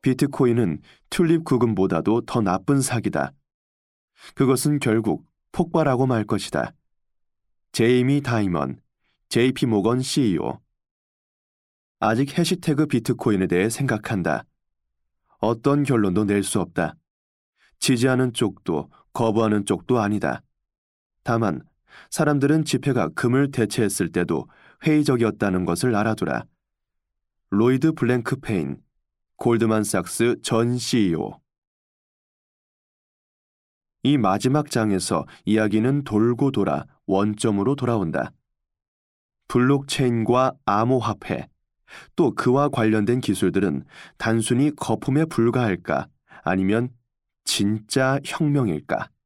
비트코인은 튤립 구금보다도 더 나쁜 사기다. 그것은 결국 폭발하고 말 것이다. 제이미 다이먼, JP 모건 CEO. 아직 해시태그 비트코인에 대해 생각한다. 어떤 결론도 낼 수 없다. 지지하는 쪽도 거부하는 쪽도 아니다. 다만 사람들은 지폐가 금을 대체했을 때도 회의적이었다는 것을 알아두라. 로이드 블랭크페인, 골드만삭스 전 CEO. 이 마지막 장에서 이야기는 돌고 돌아 원점으로 돌아온다. 블록체인과 암호화폐, 또 그와 관련된 기술들은 단순히 거품에 불과할까, 아니면 진짜 혁명일까?